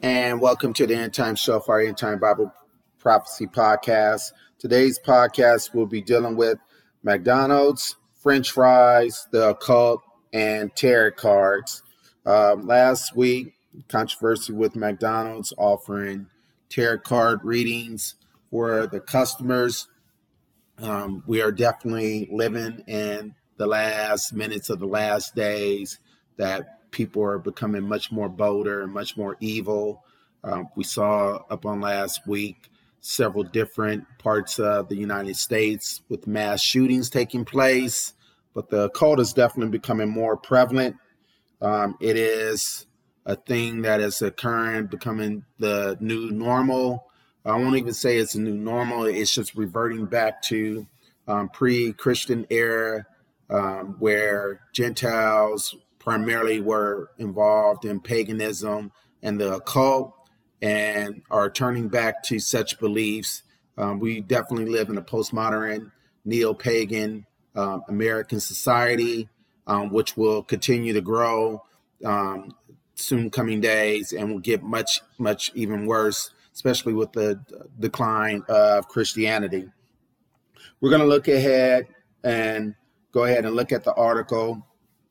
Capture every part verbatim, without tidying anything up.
And welcome to the End Time Show for our End Time Bible Prophecy Podcast. Today's podcast will be dealing with McDonald's, French fries, the occult, and tarot cards. Um, last week, controversy with McDonald's offering tarot card readings for the customers. Um, we are definitely living in the last minutes of the last days that people are becoming much more bolder and much more evil. Um, we saw up on last week several different parts of the United States with mass shootings taking place, but the occult is definitely becoming more prevalent. Um, it is a thing that is occurring, becoming the new normal. I won't even say it's a new normal. It's just reverting back to um, pre-Christian era um, where Gentiles primarily were involved in paganism and the occult and are turning back to such beliefs. Um, we definitely live in a postmodern, neo-pagan um, American society, um, which will continue to grow um, soon coming days and will get much, much even worse, especially with the decline of Christianity. We're going to look ahead and go ahead and look at the article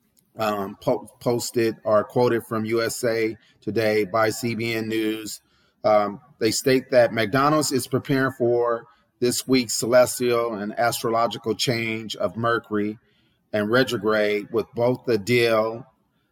um, po- posted or quoted from U S A Today by C B N News. Um, they state that McDonald's is preparing for this week's celestial and astrological change of Mercury and retrograde with both the deal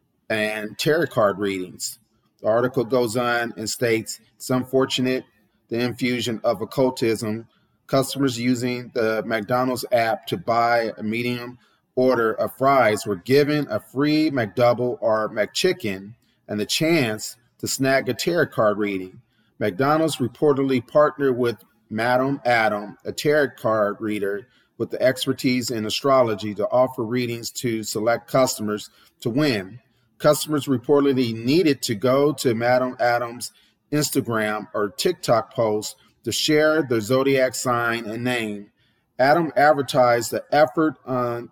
and tarot card readings. The article goes on and states it's unfortunate the infusion of occultism. Customers using the McDonald's app to buy a medium order of fries were given a free McDouble or McChicken and the chance to snag a tarot card reading. McDonald's reportedly partnered with Madam Adam, a tarot card reader with the expertise in astrology, to offer readings to select customers to win. Customers reportedly needed to go to Madam Adam's Instagram or TikTok post to share their zodiac sign and name. Adam advertised the effort on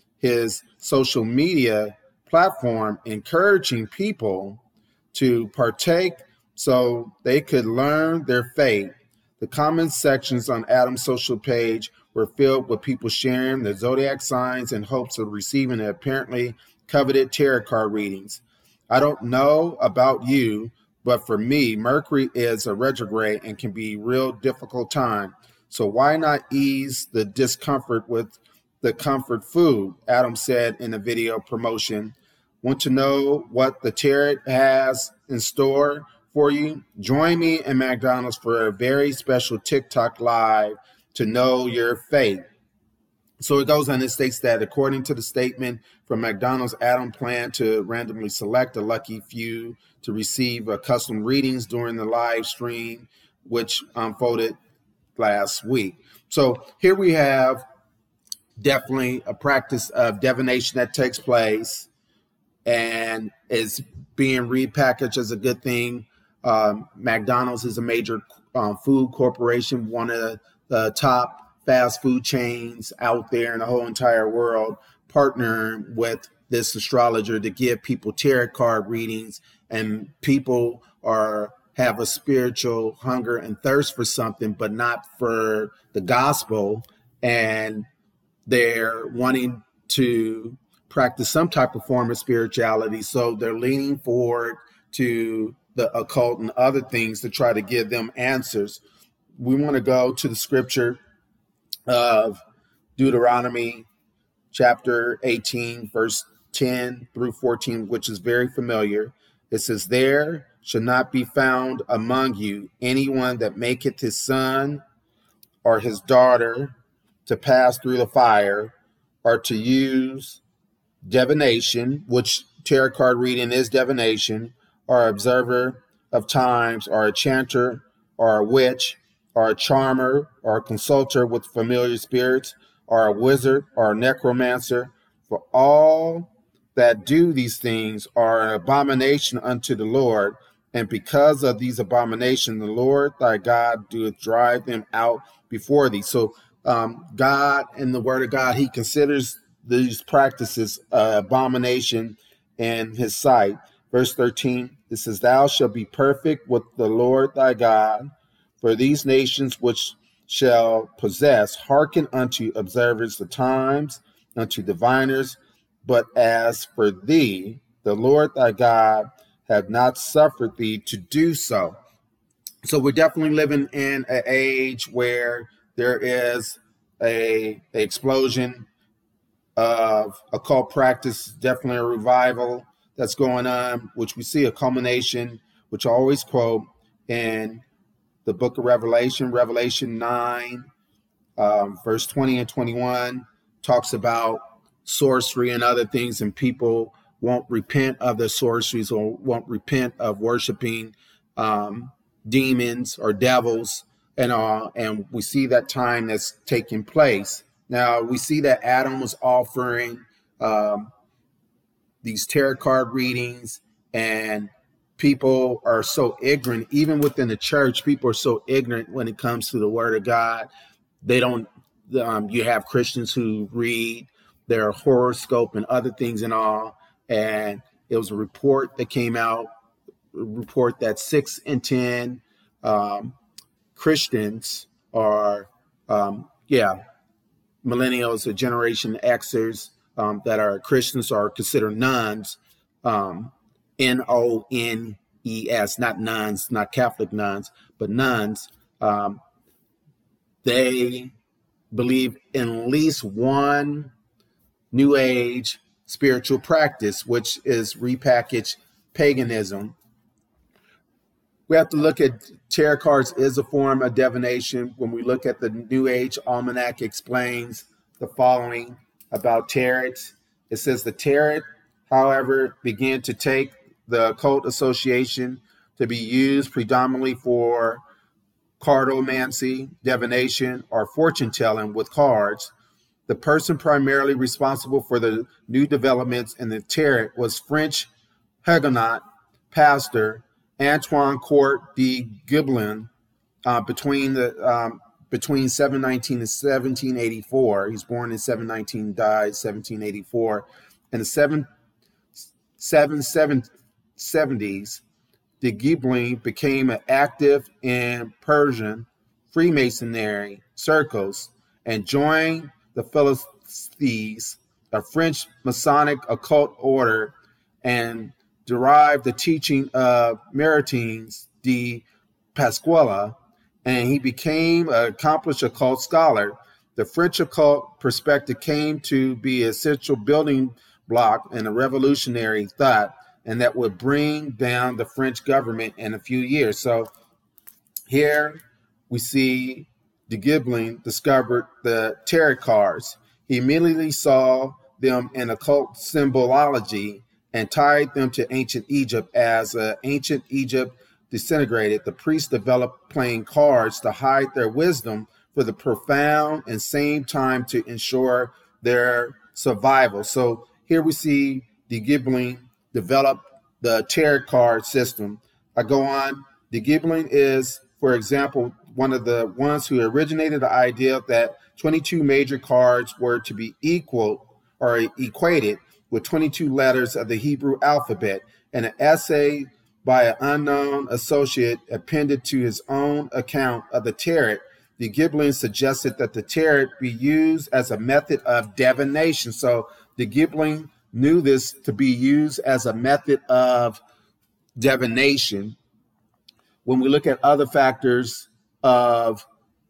his social media platform, encouraging people to partake so they could learn their fate. The comment sections on Adam's social page were filled with people sharing their zodiac signs in hopes of receiving the apparently coveted tarot card readings. I don't know about you, but for me, Mercury is a retrograde and can be a real difficult time. So why not ease the discomfort with the comfort food? Adam said in a video promotion. Want to know what the tarot has in store for you? Join me in McDonald's for a very special TikTok live to know your fate. So it goes on and states that according to the statement from McDonald's, Adam planned to randomly select a lucky few to receive uh, custom readings during the live stream, which unfolded last week. So here we have definitely a practice of divination that takes place and is being repackaged as a good thing. Um, McDonald's is a major um, food corporation, one of the top fast food chains out there in the whole entire world, partnering with this astrologer to give people tarot card readings, and people are have a spiritual hunger and thirst for something, but not for the gospel, and they're wanting to practice some type of form of spirituality, so they're leaning forward to the occult and other things to try to give them answers. We want to go to the scripture of Deuteronomy chapter eighteen, verse ten through fourteen, which is very familiar. It says, there shall not be found among you anyone that maketh his son or his daughter to pass through the fire, or to use divination, which tarot card reading is divination, or observer of times, or a chanter, or a witch, or a charmer, or a consulter with familiar spirits, or a wizard, or a necromancer. For all that do these things are an abomination unto the Lord, and because of these abominations, the Lord thy God doeth drive them out before thee. So um, God, in the word of God, he considers these practices uh, abomination in his sight. Verse thirteen, It says, thou shalt be perfect with the Lord thy God, for these nations which shall possess hearken unto observers the times, unto diviners. But as for thee, the Lord thy God have not suffered thee to do so. So we're definitely living in an age where there is a, a explosion of occult practice, definitely a revival that's going on, which we see a culmination, which I always quote in the book of Revelation, Revelation nine, um, verse twenty and twenty-one, talks about sorcery and other things, and people won't repent of their sorceries or won't repent of worshiping um, demons or devils and all. And we see that time that's taking place. Now, we see that Adam was offering um, these tarot card readings, and people are so ignorant. Even within the church, people are so ignorant when it comes to the word of God. They don't, um, you have Christians who read their horoscope and other things and all. And it was a report that came out, a report that six in ten um, Christians are, um, yeah, millennials or Generation Xers um, that are Christians are considered nuns, um, N O N E S, not nuns, not Catholic nuns, but nuns. Um, they believe in at least one New Age spiritual practice, which is repackaged paganism. We have to look at tarot cards is a form of divination. When we look at the New Age Almanac, explains the following about tarot. It says the tarot, however, began to take the occult association to be used predominantly for cartomancy, divination, or fortune telling with cards. The person primarily responsible for the new developments in the tarot was French Huguenot pastor Antoine Court de Gibelin uh, between the um, between seven nineteen and seventeen eighty-four. He was born in seven nineteen, died seventeen eighty-four. In the seven, seven, seven, seventies, de Gibelin became active in Persian Freemasonry circles and joined the Philistines, a French Masonic occult order, and derived the teaching of Maritines de Pasquale, and he became an accomplished occult scholar. The French occult perspective came to be an essential building block in a revolutionary thought, and that would bring down the French government in a few years. So here we see de Gibelin discovered the tarot cards. He immediately saw them in occult symbology and tied them to ancient Egypt. As uh, ancient Egypt disintegrated, the priests developed playing cards to hide their wisdom for the profound and same time to ensure their survival. So here we see de Gibelin develop the tarot card system. I go on. De Gibelin is, for example, one of the ones who originated the idea that twenty-two major cards were to be equal or equated with twenty-two letters of the Hebrew alphabet. In an essay by an unknown associate appended to his own account of the tarot, de Gibelin suggested that the tarot be used as a method of divination. So de Gibelin knew this to be used as a method of divination. When we look at other factors of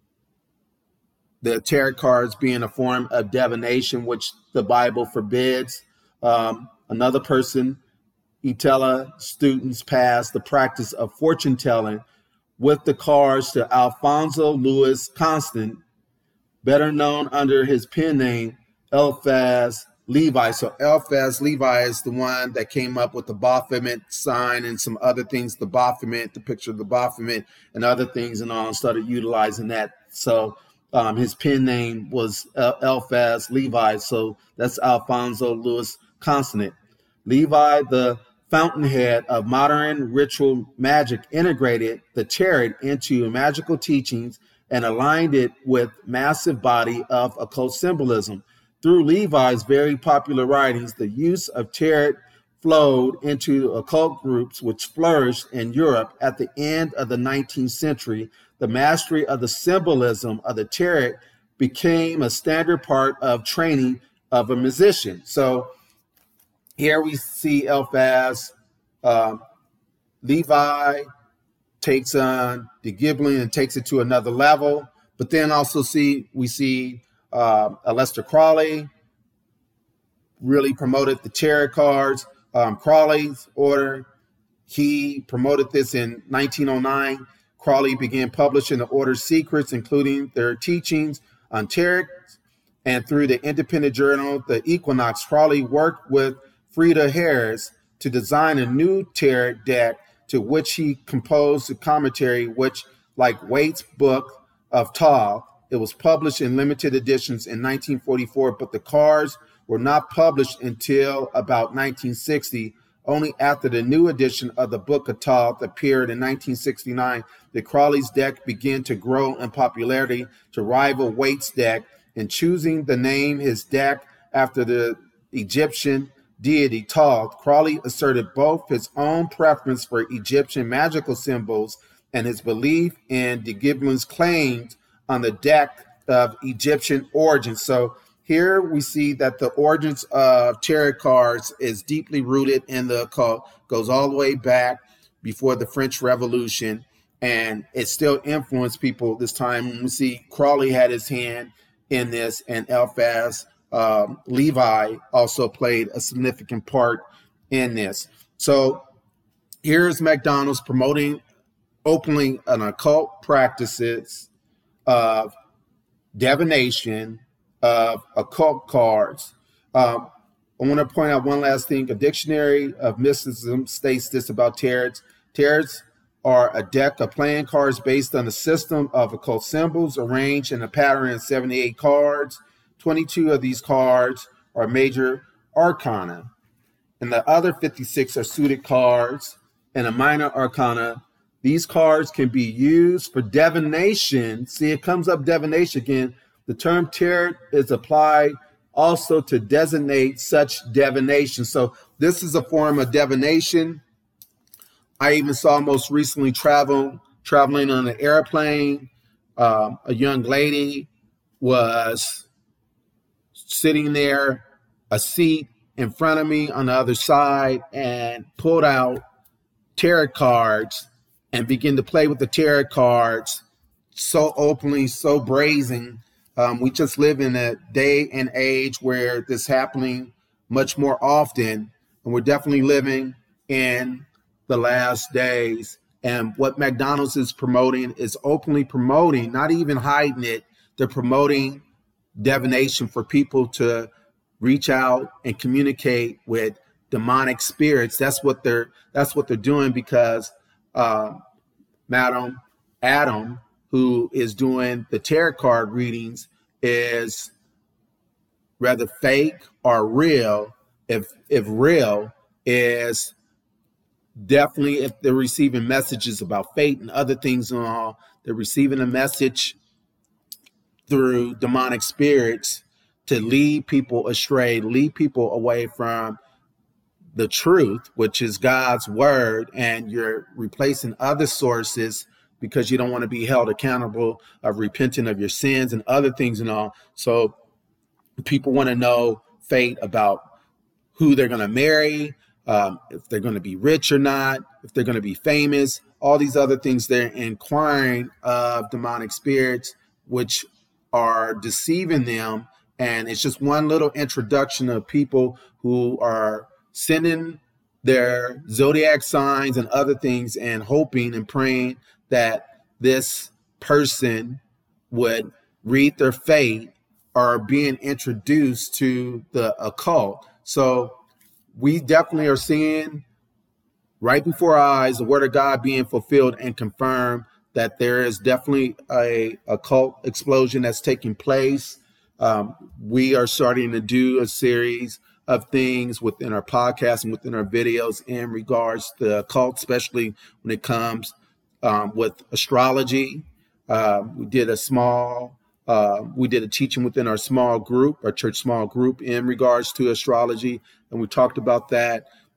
the tarot cards being a form of divination, which the Bible forbids, um, another person, Itala students passed the practice of fortune telling with the cards to Alfonso Louis Constant, better known under his pen name Eliphas Levi. So Eliphas Levi is the one that came up with the Baphomet sign and some other things, the Baphomet, the picture of the Baphomet and other things and all, and started utilizing that. So um, his pen name was El- Eliphas Levi. So that's Alfonso Louis Constant. Levi, the fountainhead of modern ritual magic, integrated the tarot into magical teachings and aligned it with massive body of occult symbolism. Through Levi's very popular writings, the use of tarot flowed into occult groups which flourished in Europe at the end of the nineteenth century. The mastery of the symbolism of the tarot became a standard part of training of a musician. So here we see Eliphaz, uh, Levi takes on the Ghibelline and takes it to another level. But then also see we see uh, Aleister Crowley really promoted the tarot cards. Um, Crowley's order, he promoted this in nineteen oh nine. Crowley began publishing the order's secrets, including their teachings on tarot. And through the independent journal, The Equinox, Crowley worked with Frieda Harris to design a new tarot deck, to which he composed a commentary, which, like Waite's book of Thoth, it was published in limited editions in nineteen forty-four, but the cards were not published until about nineteen sixty. Only after the new edition of the Book of Thoth appeared in nineteen sixty-nine did Crowley's deck begin to grow in popularity to rival Waite's deck. In choosing the name his deck after the Egyptian deity Thoth, Crowley asserted both his own preference for Egyptian magical symbols and his belief in the Ghibelline's claims on the deck of Egyptian origins. So here we see that the origins of tarot cards is deeply rooted in the occult, goes all the way back before the French Revolution, and it still influenced people this time. We see Crowley had his hand in this, and Eliphaz um, Levi also played a significant part in this. So here's McDonald's promoting openly an occult practices of divination, of occult cards. Um, I want to point out one last thing. A dictionary of mysticism states this about tarots. Tarots are a deck of playing cards based on a system of occult symbols arranged in a pattern of seventy-eight cards. twenty-two of these cards are major arcana, and the other fifty-six are suited cards and a minor arcana. These cards can be used for divination. See, it comes up divination again. The term tarot is applied also to designate such divination. So this is a form of divination. I even saw most recently travel traveling on an airplane. Um, a young lady was sitting there, a seat in front of me on the other side, and pulled out tarot cards and began to play with the tarot cards so openly, so brazen. Um, we just live in a day and age where this is happening much more often, and we're definitely living in the last days. And what McDonald's is promoting is openly promoting, not even hiding it. They're promoting divination for people to reach out and communicate with demonic spirits. That's what they're that's what they're doing, because uh, Madam Adam, who is doing the tarot card readings, is rather fake or real. If if real is definitely, if they're receiving messages about fate and other things and all, they're receiving a message through demonic spirits to lead people astray, lead people away from the truth, which is God's word, and you're replacing other sources because you don't want to be held accountable of repenting of your sins and other things and all. So people want to know fate about who they're going to marry, um, if they're going to be rich or not, if they're going to be famous, all these other things. They're inquiring of demonic spirits, which are deceiving them. And it's just one little introduction of people who are sending their zodiac signs and other things and hoping and praying that this person would read their fate or being introduced to the occult. So we definitely are seeing right before our eyes the word of God being fulfilled and confirmed, that there is definitely a occult explosion that's taking place. Um, we are starting to do a series of things within our podcast and within our videos in regards to the occult, especially when it comes um, with astrology. Uh, we did a small, uh, we did a teaching within our small group, our church small group, in regards to astrology, and we talked about that.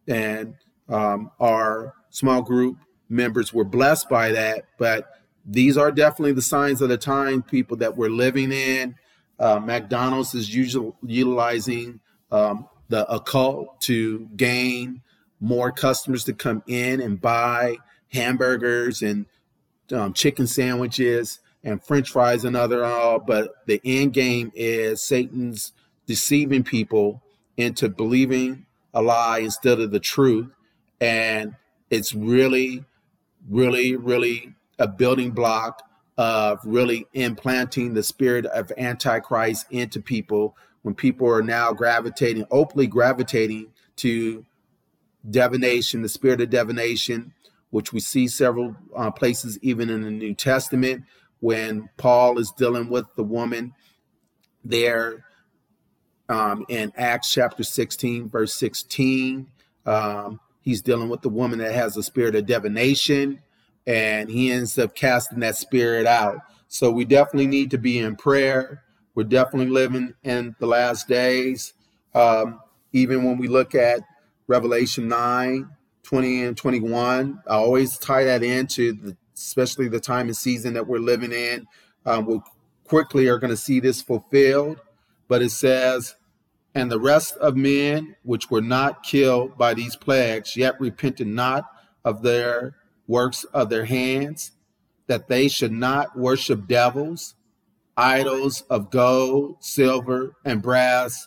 And um, our small group members were blessed by that. But these are definitely the signs of the time, people, that we're living in. Uh, McDonald's is usually utilizing um, the occult to gain more customers to come in and buy hamburgers and um, chicken sandwiches and French fries and other all. But the end game is Satan's deceiving people into believing a lie instead of the truth. And it's really, really, really a building block of really implanting the spirit of Antichrist into people, when people are now gravitating, openly gravitating to divination, the spirit of divination, which we see several uh, places, even in the New Testament, when Paul is dealing with the woman there um, in Acts chapter sixteen, verse sixteen. Um, he's dealing with the woman that has a spirit of divination, and he ends up casting that spirit out. So we definitely need to be in prayer. We're definitely living in the last days. Um, even when we look at Revelation nine, twenty and twenty-one, I always tie that into the, especially the time and season that we're living in. Um, we quickly are going to see this fulfilled. But it says, and the rest of men which were not killed by these plagues, yet repented not of their works of their hands, that they should not worship devils, idols of gold, silver, and brass,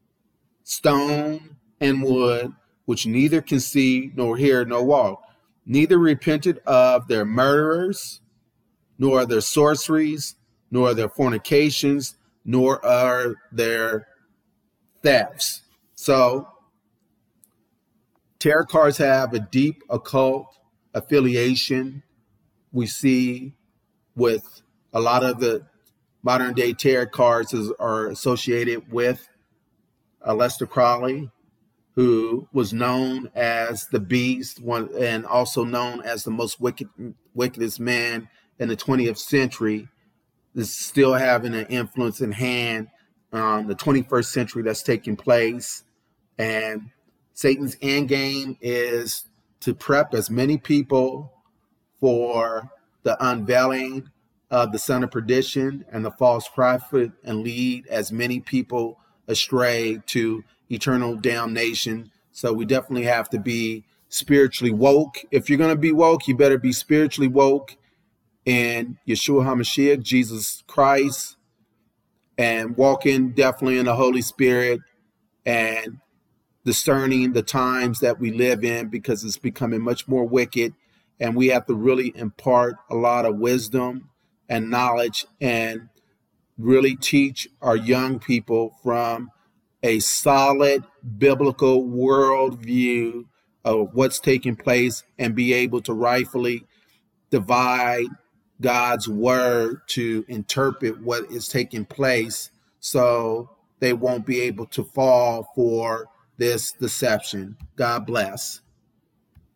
stone, and wood, which neither can see, nor hear, nor walk, neither repented of their murderers, nor their sorceries, nor their fornications, nor are their thefts. So tarot cards have a deep occult affiliation. We see with a lot of the modern day tarot cards is, are associated with Aleister Crowley, who was known as the Beast, one, and also known as the most wicked, wickedest man in the twentieth century, is still having an influence in hand on the twenty-first century that's taking place. And Satan's end game is to prep as many people for the unveiling of the son of perdition and the false prophet, and lead as many people astray to eternal damnation. So we definitely have to be spiritually woke. If you're going to be woke, you better be spiritually woke in Yeshua HaMashiach, Jesus Christ, and walking definitely in the Holy Spirit and discerning the times that we live in, because it's becoming much more wicked, and we have to really impart a lot of wisdom and knowledge and really teach our young people from a solid biblical worldview of what's taking place, and be able to rightfully divide God's word to interpret what is taking place, so they won't be able to fall for this deception. God bless.